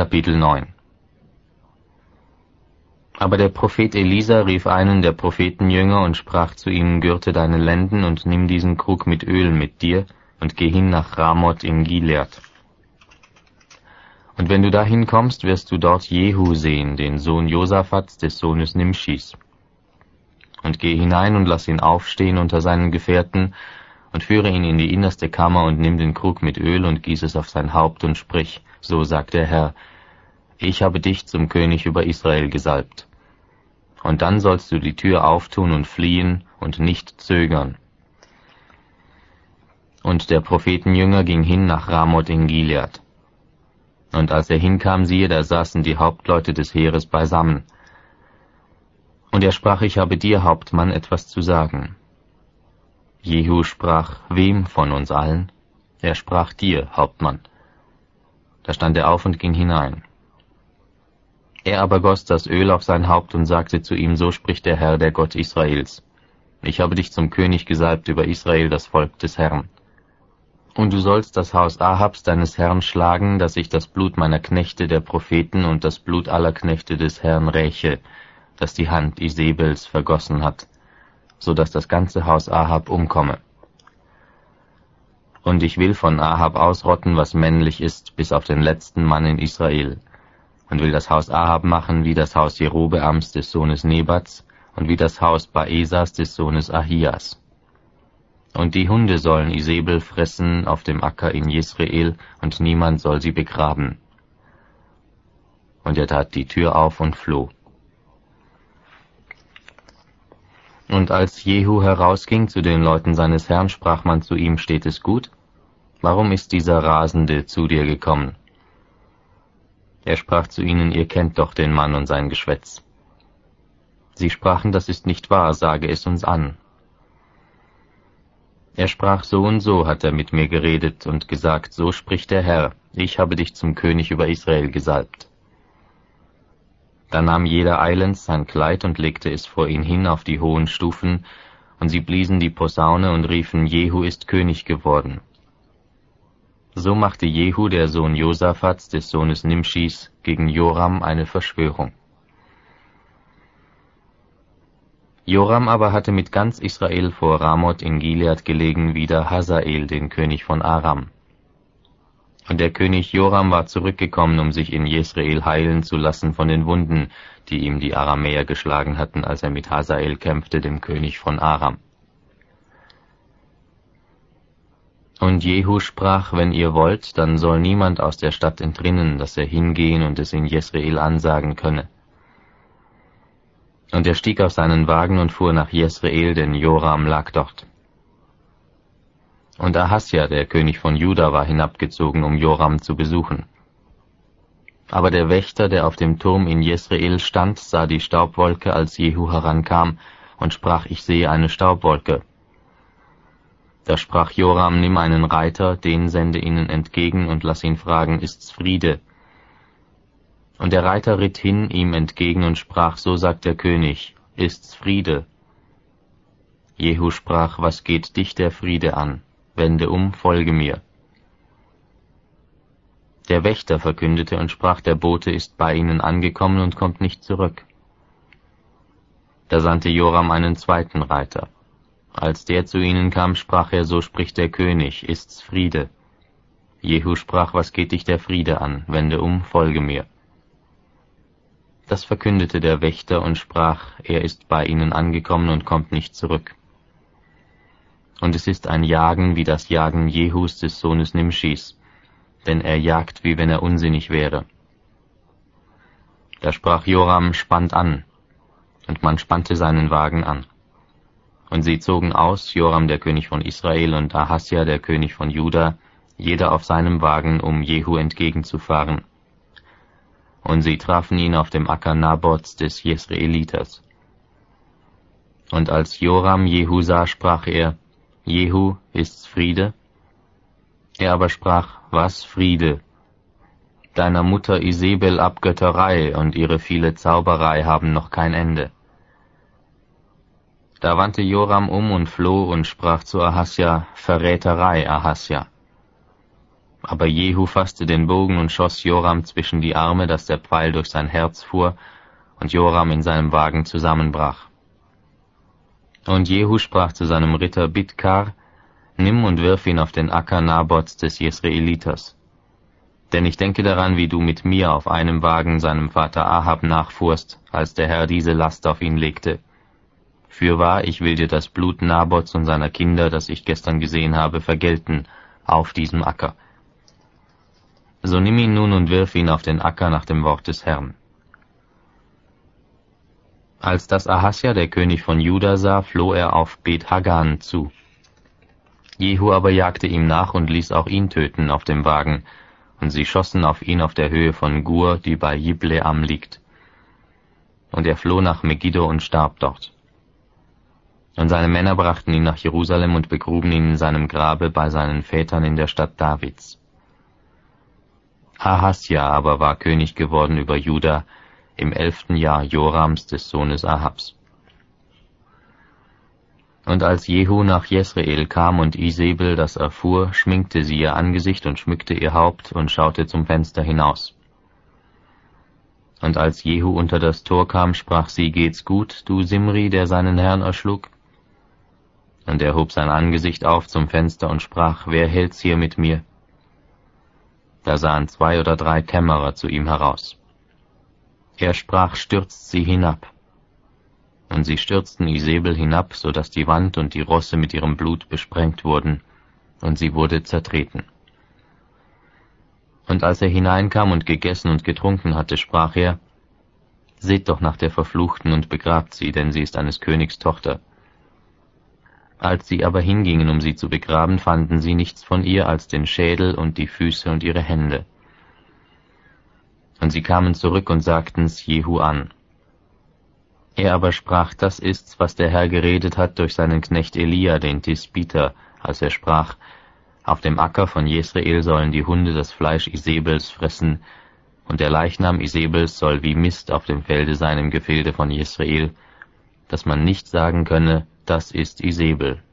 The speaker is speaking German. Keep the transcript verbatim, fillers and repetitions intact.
Kapitel neun. Aber der Prophet Elisa rief einen der Prophetenjünger und sprach zu ihm, Gürte deine Lenden und nimm diesen Krug mit Öl mit dir und geh hin nach Ramoth in Gilead. Und wenn du dahin kommst, wirst du dort Jehu sehen, den Sohn Josaphats, des Sohnes Nimschis. Und geh hinein und lass ihn aufstehen unter seinen Gefährten und führe ihn in die innerste Kammer und nimm den Krug mit Öl und gieß es auf sein Haupt und sprich, so sagt der Herr, ich habe dich zum König über Israel gesalbt. Und dann sollst du die Tür auftun und fliehen und nicht zögern. Und der Prophetenjünger ging hin nach Ramoth in Gilead. Und als er hinkam, siehe, da saßen die Hauptleute des Heeres beisammen. Und er sprach, ich habe dir, Hauptmann, etwas zu sagen. Jehu sprach, wem von uns allen? Er sprach, dir, Hauptmann. Da stand er auf und ging hinein. Er aber goss das Öl auf sein Haupt und sagte zu ihm, so spricht der Herr, der Gott Israels. Ich habe dich zum König gesalbt über Israel, das Volk des Herrn. Und du sollst das Haus Ahabs, deines Herrn, schlagen, dass ich das Blut meiner Knechte, der Propheten, und das Blut aller Knechte des Herrn räche, das die Hand Isebels vergossen hat, so dass das ganze Haus Ahab umkomme. Und ich will von Ahab ausrotten, was männlich ist, bis auf den letzten Mann in Israel, und will das Haus Ahab machen wie das Haus Jerobeams des Sohnes Nebats und wie das Haus Baesas des Sohnes Ahias. Und die Hunde sollen Isebel fressen auf dem Acker in Jesreel, und niemand soll sie begraben. Und er tat die Tür auf und floh. Und als Jehu herausging zu den Leuten seines Herrn, sprach man zu ihm, steht es gut? Warum ist dieser Rasende zu dir gekommen? Er sprach zu ihnen, ihr kennt doch den Mann und sein Geschwätz. Sie sprachen, das ist nicht wahr, sage es uns an. Er sprach, so und so hat er mit mir geredet und gesagt, so spricht der Herr, ich habe dich zum König über Israel gesalbt. Da nahm jeder eilends sein Kleid und legte es vor ihn hin auf die hohen Stufen, und sie bliesen die Posaune und riefen, Jehu ist König geworden. So machte Jehu, der Sohn Josaphats, des Sohnes Nimschis, gegen Joram eine Verschwörung. Joram aber hatte mit ganz Israel vor Ramoth in Gilead gelegen wider Hazael, den König von Aram. Und der König Joram war zurückgekommen, um sich in Jesreel heilen zu lassen von den Wunden, die ihm die Aramäer geschlagen hatten, als er mit Hazael kämpfte, dem König von Aram. Und Jehu sprach, wenn ihr wollt, dann soll niemand aus der Stadt entrinnen, dass er hingehen und es in Jesreel ansagen könne. Und er stieg auf seinen Wagen und fuhr nach Jesreel, denn Joram lag dort. Und Ahasja, der König von Juda, war hinabgezogen, um Joram zu besuchen. Aber der Wächter, der auf dem Turm in Jesreel stand, sah die Staubwolke, als Jehu herankam, und sprach, ich sehe eine Staubwolke. Da sprach Joram, nimm einen Reiter, den sende ihnen entgegen und lass ihn fragen, ist's Friede? Und der Reiter ritt hin ihm entgegen und sprach, so sagt der König, ist's Friede? Jehu sprach, was geht dich der Friede an? Wende um, folge mir. Der Wächter verkündete und sprach, der Bote ist bei ihnen angekommen und kommt nicht zurück. Da sandte Joram einen zweiten Reiter. Als der zu ihnen kam, sprach er, so spricht der König, ist's Friede? Jehu sprach, was geht dich der Friede an? Wende um, folge mir. Das verkündete der Wächter und sprach, er ist bei ihnen angekommen und kommt nicht zurück. Und es ist ein Jagen wie das Jagen Jehus des Sohnes Nimschis, denn er jagt, wie wenn er unsinnig wäre. Da sprach Joram, spannt an, und man spannte seinen Wagen an. Und sie zogen aus, Joram der König von Israel und Ahasja der König von Juda, jeder auf seinem Wagen, um Jehu entgegenzufahren. Und sie trafen ihn auf dem Acker Naboths des Jesreeliters. Und als Joram Jehu sah, sprach er, Jehu, ist's Friede? Er aber sprach, was Friede? Deiner Mutter Isebel Abgötterei und ihre viele Zauberei haben noch kein Ende. Da wandte Joram um und floh und sprach zu Ahasja, Verräterei, Ahasja. Aber Jehu fasste den Bogen und schoss Joram zwischen die Arme, dass der Pfeil durch sein Herz fuhr und Joram in seinem Wagen zusammenbrach. Und Jehu sprach zu seinem Ritter Bidkar: Nimm und wirf ihn auf den Acker Nabots des Jesreeliters. Denn ich denke daran, wie du mit mir auf einem Wagen seinem Vater Ahab nachfuhrst, als der Herr diese Last auf ihn legte. Fürwahr, ich will dir das Blut Nabots und seiner Kinder, das ich gestern gesehen habe, vergelten, auf diesem Acker. So nimm ihn nun und wirf ihn auf den Acker nach dem Wort des Herrn. Als das Ahasja, der König von Juda, sah, floh er auf Bet-Hagan zu. Jehu aber jagte ihm nach und ließ auch ihn töten auf dem Wagen, und sie schossen auf ihn auf der Höhe von Gur, die bei Jibleam liegt. Und er floh nach Megiddo und starb dort. Und seine Männer brachten ihn nach Jerusalem und begruben ihn in seinem Grabe bei seinen Vätern in der Stadt Davids. Ahasja aber war König geworden über Juda im elften Jahr Jorams des Sohnes Ahabs. Und als Jehu nach Jesreel kam und Isebel das erfuhr, schminkte sie ihr Angesicht und schmückte ihr Haupt und schaute zum Fenster hinaus. Und als Jehu unter das Tor kam, sprach sie: Geht's gut, du Simri, der seinen Herrn erschlug? Und er hob sein Angesicht auf zum Fenster und sprach: Wer hält's hier mit mir? Da sahen zwei oder drei Kämmerer zu ihm heraus. Er sprach: Stürzt sie hinab. Und sie stürzten Isebel hinab, so dass die Wand und die Rosse mit ihrem Blut besprengt wurden, und sie wurde zertreten. Und als er hineinkam und gegessen und getrunken hatte, sprach er: Seht doch nach der Verfluchten und begrabt sie, denn sie ist eines Königs Tochter. Als sie aber hingingen, um sie zu begraben, fanden sie nichts von ihr als den Schädel und die Füße und ihre Hände. Und sie kamen zurück und sagten's Jehu an. Er aber sprach: Das ist's, was der Herr geredet hat durch seinen Knecht Elia, den Tisbiter, als er sprach: Auf dem Acker von Jesreel sollen die Hunde das Fleisch Isebels fressen, und der Leichnam Isebels soll wie Mist auf dem Felde sein im Gefilde von Jesreel, dass man nicht sagen könne: Das ist Isebel.